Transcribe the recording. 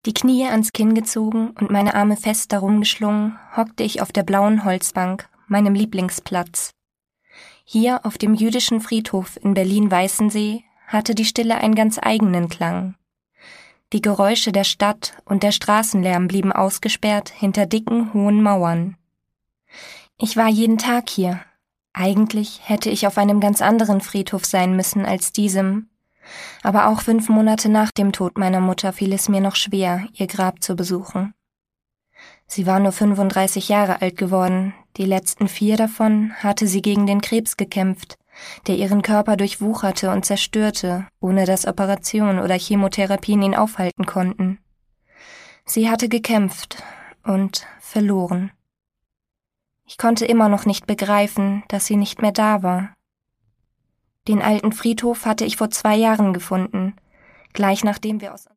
Die Knie ans Kinn gezogen und meine Arme fest darum geschlungen, hockte ich auf der blauen Holzbank, meinem Lieblingsplatz. Hier auf dem jüdischen Friedhof in Berlin-Weißensee hatte die Stille einen ganz eigenen Klang. Die Geräusche der Stadt und der Straßenlärm blieben ausgesperrt hinter dicken, hohen Mauern. Ich war jeden Tag hier. Eigentlich hätte ich auf einem ganz anderen Friedhof sein müssen als diesem. Aber auch 5 Monate nach dem Tod meiner Mutter fiel es mir noch schwer, ihr Grab zu besuchen. Sie war nur 35 Jahre alt geworden, die letzten 4 davon hatte sie gegen den Krebs gekämpft, der ihren Körper durchwucherte und zerstörte, ohne dass Operationen oder Chemotherapien ihn aufhalten konnten. Sie hatte gekämpft und verloren. Ich konnte immer noch nicht begreifen, dass sie nicht mehr da war. Den alten Friedhof hatte ich vor 2 Jahren gefunden, gleich nachdem wir aus